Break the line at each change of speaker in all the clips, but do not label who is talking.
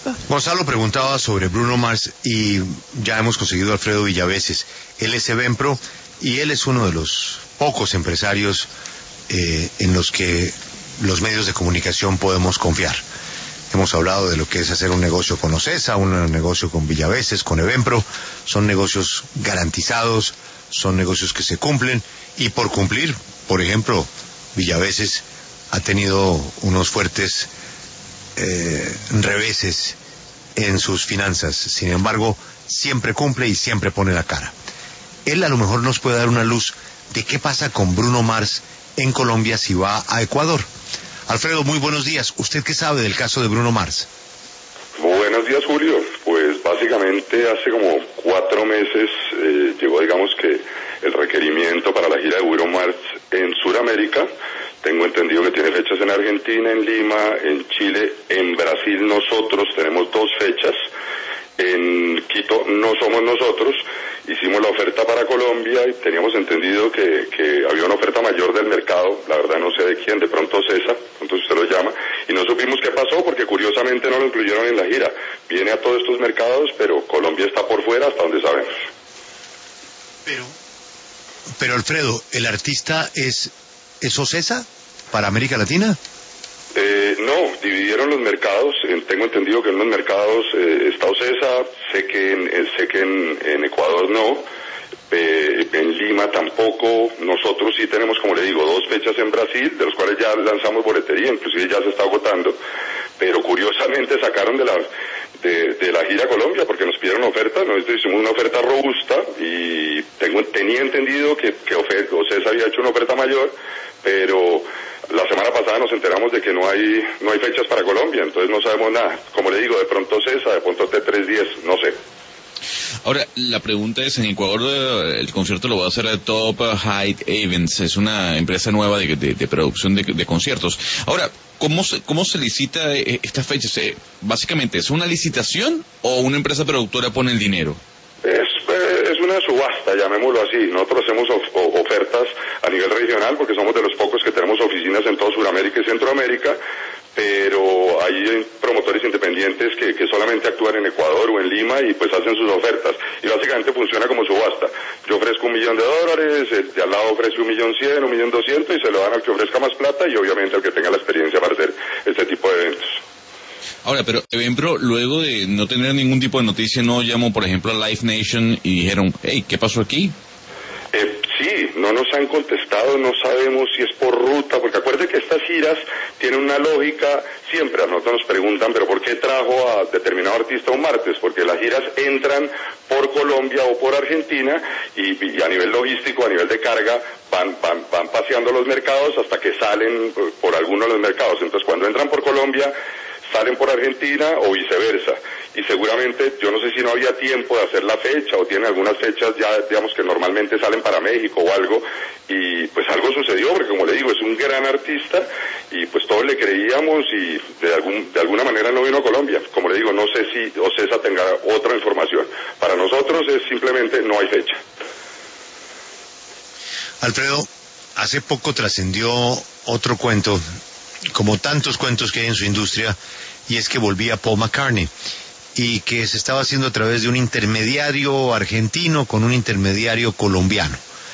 Gonzalo preguntaba sobre Bruno Mars y ya hemos conseguido a Alfredo Villaveses. Él es Evempro y él es uno de los pocos empresarios en los que los medios de comunicación podemos confiar. Hemos hablado de lo que es hacer un negocio con Ocesa, un negocio con Villaveses, con Evempro. Son negocios garantizados, son negocios que se cumplen y por cumplir, por ejemplo, Villaveses ha tenido unos fuertes reveses en sus finanzas. Sin embargo, siempre cumple y siempre pone la cara. Él a lo mejor nos puede dar una luz de qué pasa con Bruno Mars en Colombia si va a Ecuador. Alfredo, muy buenos días. ¿Usted qué sabe del caso de Bruno Mars?
Buenos días, Julio. Pues básicamente hace como 4 meses llegó, digamos que, el requerimiento para la gira de Bruno Mars en Sudamérica. Tengo entendido que tiene fechas en Argentina, en Lima, en Chile, en Brasil. Nosotros tenemos 2 fechas. En Quito no somos nosotros. Hicimos la oferta para Colombia y teníamos entendido que había una oferta mayor del mercado, la verdad no sé de quién, de pronto César, entonces usted lo llama, y no supimos qué pasó porque curiosamente no lo incluyeron en la gira. Viene a todos estos mercados, pero Colombia está por fuera hasta donde sabemos.
Pero Alfredo, ¿el artista es Ocesa para América Latina?
No, dividieron los mercados. Tengo entendido que en los mercados está Ocesa, sé que en Ecuador no, en Lima tampoco. Nosotros sí tenemos, como le digo, 2 fechas en Brasil, de los cuales ya lanzamos boletería, inclusive ya se está agotando, pero curiosamente sacaron de la gira Colombia porque nos pidieron oferta. Nosotros hicimos una oferta robusta y tenía entendido que Ocesa había hecho una oferta mayor, pero la semana pasada nos enteramos de que no hay fechas para Colombia, entonces no sabemos nada. Como le digo, de pronto César, de pronto T310, no sé.
Ahora, la pregunta es, en Ecuador el concierto lo va a hacer Top Height Events, es una empresa nueva de producción de conciertos. Ahora, ¿cómo se licita estas fechas? Básicamente, ¿es una licitación o una empresa productora pone el dinero?
Es una subasta, llamémoslo así. Nosotros hacemos ofertas a nivel regional porque somos de los pocos que tenemos oficinas en toda Sudamérica y Centroamérica, pero hay promotores independientes que solamente actúan en Ecuador o en Lima y pues hacen sus ofertas. Y básicamente funciona como subasta. Yo ofrezco $1 millón, el de al lado ofrece $1.100.000, $1.200.000 y se lo dan al que ofrezca más plata y obviamente al que tenga la experiencia para hacer este tipo de eventos.
Ahora, pero Evempro, luego de no tener ningún tipo de noticia, no llamó, por ejemplo, a Live Nation y dijeron, hey, ¿qué pasó aquí?
Sí, no nos han contestado, no sabemos si es por ruta, porque acuerde que estas giras tienen una lógica, siempre a nosotros nos preguntan, pero ¿por qué trajo a determinado artista un martes? Porque las giras entran por Colombia o por Argentina y a nivel logístico, a nivel de carga, van paseando los mercados hasta que salen por alguno de los mercados. Entonces cuando entran por Colombia, salen por Argentina o viceversa, y seguramente, yo no sé si no había tiempo de hacer la fecha o tienen algunas fechas ya, digamos que normalmente salen para México o algo, y pues algo sucedió, porque como le digo, es un gran artista y pues todos le creíamos y de alguna manera no vino a Colombia. Como le digo, no sé si Ocesa tenga otra información. Para nosotros es simplemente no hay fecha.
Alfredo, hace poco trascendió otro cuento, como tantos cuentos que hay en su industria, y es que volvía Paul McCartney y que se estaba haciendo a través de un intermediario argentino con un intermediario colombiano.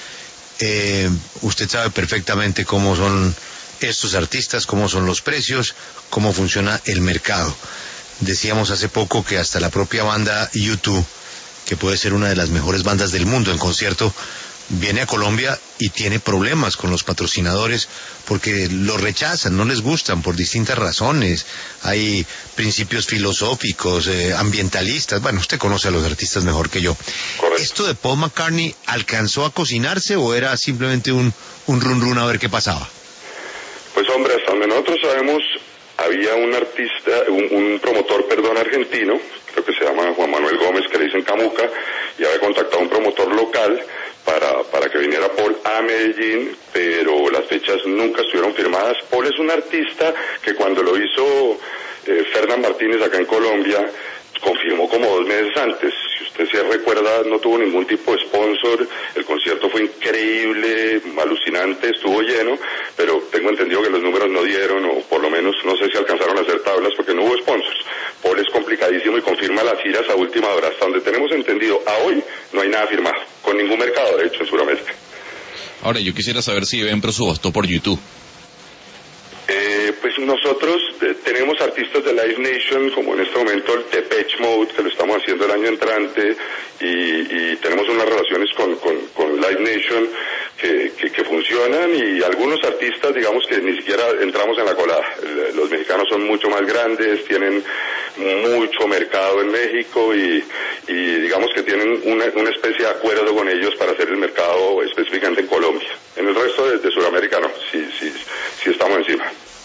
Usted sabe perfectamente cómo son estos artistas, cómo son los precios, cómo funciona el mercado. Decíamos hace poco que hasta la propia banda U2, que puede ser una de las mejores bandas del mundo en concierto, viene a Colombia y tiene problemas con los patrocinadores porque lo rechazan, no les gustan por distintas razones. Hay principios filosóficos, ambientalistas. Bueno, usted conoce a los artistas mejor que yo.
Correcto.
¿Esto de Paul McCartney alcanzó a cocinarse o era simplemente un run a ver qué pasaba?
Pues hombre, hasta donde nosotros sabemos, había un artista, un promotor, argentino, creo que se llama Juan Manuel Gómez, que le dicen Camuca, y había contactado a un promotor local para que viniera Paul a Medellín, pero las fechas nunca estuvieron firmadas. Paul es un artista que cuando lo hizo Fernán Martínez acá en Colombia, confirmó como 2 meses antes. Si usted se recuerda, no tuvo ningún tipo de sponsor, el concierto fue increíble, alucinante, estuvo lleno, pero tengo entendido que los números no dieron, o por lo menos no sé si alcanzaron a hacer tablas porque no hubo sponsors. Paul es complicadísimo y confirma las giras a última hora. Hasta donde tenemos entendido, a hoy no hay nada firmado, con ningún mercado, de hecho, en Sudamérica.
Ahora, yo quisiera saber si Eventpro subastó por YouTube.
Pues nosotros tenemos artistas de Live Nation, como en este momento el Depeche Mode, que lo estamos haciendo el año entrante, y tenemos unas relaciones con Live Nation que funcionan, y algunos artistas, digamos que ni siquiera entramos en la colada. Los mexicanos son mucho más grandes, tienen mucho mercado en México y digamos que tienen una especie de acuerdo con ellos para hacer el mercado específicamente en Colombia. En el resto de Sudamérica no, sí estamos encima.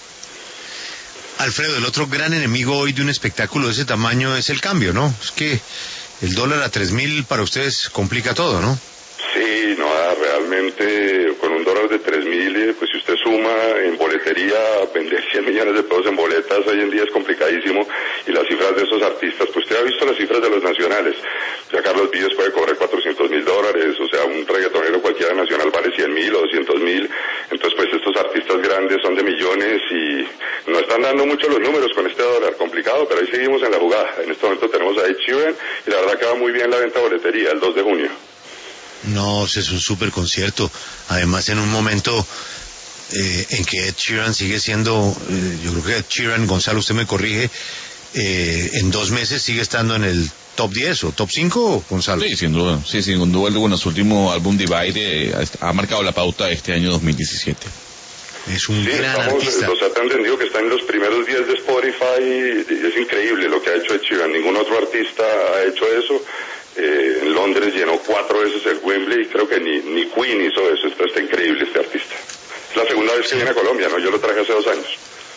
Alfredo, el otro gran enemigo hoy de un espectáculo de ese tamaño es el cambio, ¿no? Es que el dólar a 3.000 para ustedes complica todo, ¿no?
Sí, no, realmente con un dólar de 3.000, pues si usted suma en boletería, vender 100 millones de pesos en boletas hoy en día es complicadísimo, y las cifras de esos artistas, pues usted ha visto las cifras de los nacionales. Ya Carlos Vives puede cobrar $400,000, o sea, un reggaetonero cualquiera nacional vale 100,000 o 200,000, entonces pues estos artistas grandes son de millones y no están dando mucho los números con este dólar, complicado, pero ahí seguimos en la jugada. En este momento tenemos a Ed Sheeran y la verdad que va muy bien la venta de boletería, el 2 de junio.
No, es un súper concierto. Además, en un momento en que Ed Sheeran sigue siendo, yo creo que Ed Sheeran, Gonzalo, usted me corrige, en 2 meses sigue estando en el top 10 o top 5, Gonzalo.
Sí, sin duda. Sí, sin duda alguna. Su último álbum Divide ha marcado la pauta este año 2017.
Es un gran artista.
O sea, te han entendido que está en los primeros 10 de Spotify. Es increíble lo que ha hecho Ed Sheeran. Ningún otro artista ha hecho eso. En Londres llenó 4 veces el Wembley y creo que ni Queen hizo eso. Esto está increíble, este artista. Es la segunda vez que viene a Colombia, ¿no? Yo lo traje hace 2 años.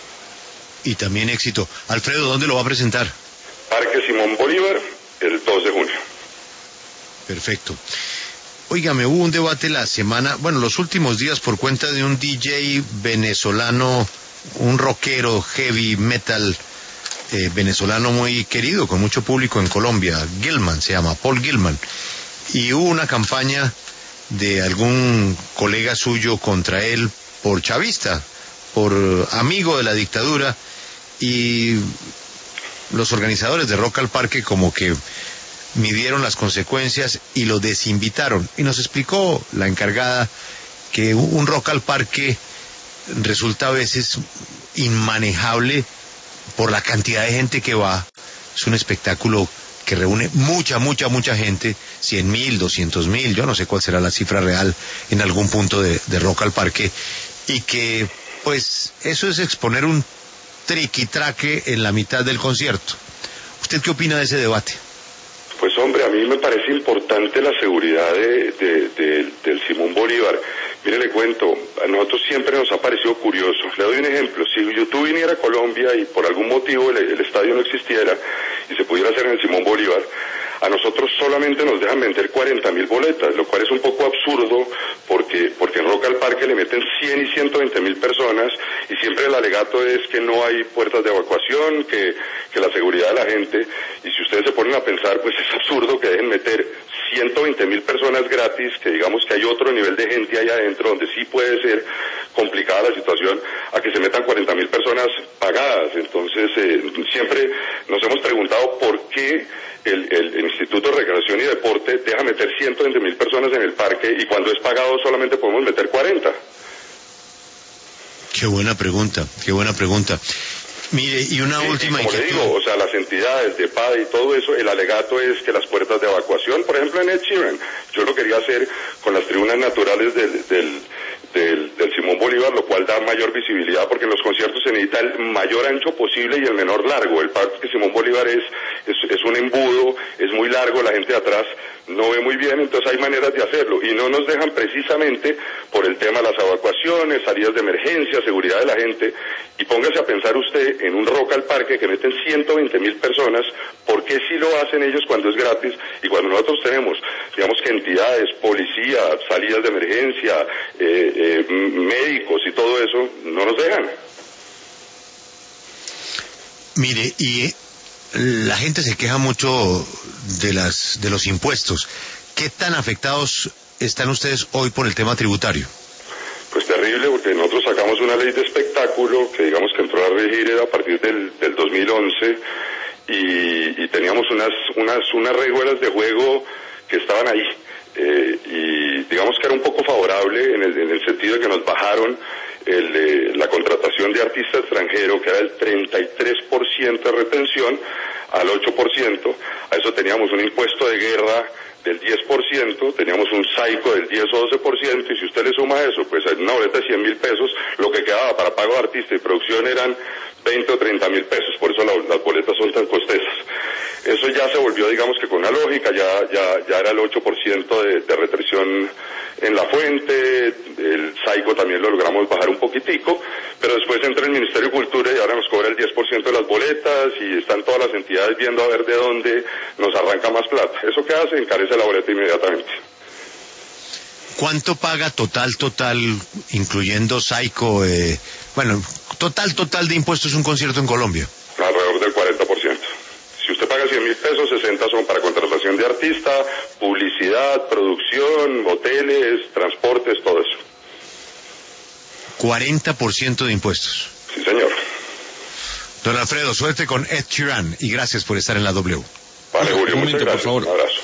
Y también éxito. Alfredo, ¿dónde lo va a presentar?
Parque Simón Bolívar, el 2 de junio.
Perfecto. Óigame, hubo un debate la semana, bueno, los últimos días por cuenta de un DJ venezolano, un rockero heavy metal venezolano muy querido, con mucho público en Colombia. Gilman se llama, Paul Gilman. Y hubo una campaña de algún colega suyo contra él por chavista, por amigo de la dictadura, y los organizadores de Rock al Parque como que midieron las consecuencias y lo desinvitaron. Y nos explicó la encargada que un Rock al Parque resulta a veces inmanejable por la cantidad de gente que va. Es un espectáculo que reúne mucha gente, 100,000, 200,000, yo no sé cuál será la cifra real en algún punto de Rock al Parque, y que pues eso es exponer un triquitraque en la mitad del concierto. ¿Usted qué opina de ese debate?
Pues hombre, a mí me parece importante la seguridad del Simón Bolívar. Mire, le cuento, a nosotros siempre nos ha parecido curioso. Le doy un ejemplo. Si YouTube viniera a Colombia y por algún motivo el estadio no existiera y se pudiera hacer en el Simón Bolívar, a nosotros solamente nos dejan vender 40,000 boletas, lo cual es un poco absurdo porque en Rock al Parque le meten 100 y 120,000 personas y siempre el alegato es que no hay puertas de evacuación, que la seguridad de la gente, y si ustedes se ponen a pensar, pues es absurdo que dejen meter 120,000 personas gratis, que digamos que hay otro nivel de gente ahí adentro donde sí puede ser complicada la situación, a que se metan 40,000 personas pagadas. Entonces siempre nos hemos preguntado por qué el Instituto de Recreación y Deporte deja meter 120,000 personas en el parque y cuando es pagado solamente podemos meter 40.
Qué buena pregunta. Mire, y una última
inquietud. Como le digo, o sea, las entidades de PAD y todo eso, el alegato es que las puertas de evacuación, por ejemplo en Ed Sheeran, yo lo quería hacer con las tribunas naturales del Simón Bolívar, lo cual da mayor visibilidad porque en los conciertos se necesita el mayor ancho posible y el menor largo. El Parque Simón Bolívar es un embudo, es muy largo, la gente de atrás no ve muy bien, entonces hay maneras de hacerlo y no nos dejan precisamente por el tema de las evacuaciones, salidas de emergencia, seguridad de la gente. Y póngase a pensar usted en un Rock al Parque que meten 120,000 personas, ¿por qué sí lo hacen ellos cuando es gratis? Y cuando nosotros tenemos, digamos que entidades, policía, salidas de emergencia, médicos y todo eso, no nos dejan.
Mire, y la gente se queja mucho de los impuestos. ¿Qué tan afectados están ustedes hoy por el tema tributario?
Pues terrible, porque nosotros sacamos una ley de espectáculo que digamos que entró a regir a partir del 2011 y teníamos unas reglas de juego que estaban ahí. Y digamos que era un poco favorable en el sentido de que nos bajaron la contratación de artista extranjero, que era el 33% de retención, al 8%. A eso teníamos un impuesto de guerra del 10%, teníamos un SAICO del 10 o 12%, y si usted le suma eso, pues en una boleta de 100.000 pesos, lo que quedaba para pago de artista y producción eran 20 o 30.000 pesos, por eso las boletas son tan costosas. Eso ya se volvió, digamos que con una lógica, ya era el 8% de retención en la fuente, el SAICO también lo logramos bajar un poquitico, pero después entra el Ministerio de Cultura y ahora nos cobra el 10% de las boletas y están todas las entidades viendo a ver de dónde nos arranca más plata. ¿Eso qué hace? Encarece la boleta inmediatamente.
¿Cuánto paga total, incluyendo SAICO, total de impuestos un concierto en Colombia?
Alrededor del 40%. Si usted paga 100.000 pesos, 60 son para contratación de artista, publicidad, producción, hoteles, transportes, todo eso.
40% de impuestos.
Sí, señor.
Don Alfredo, suerte con Ed Sheeran y gracias por estar en la W.
Vale, Julio,
Un momento,
muchas gracias.
por favor.
Un abrazo.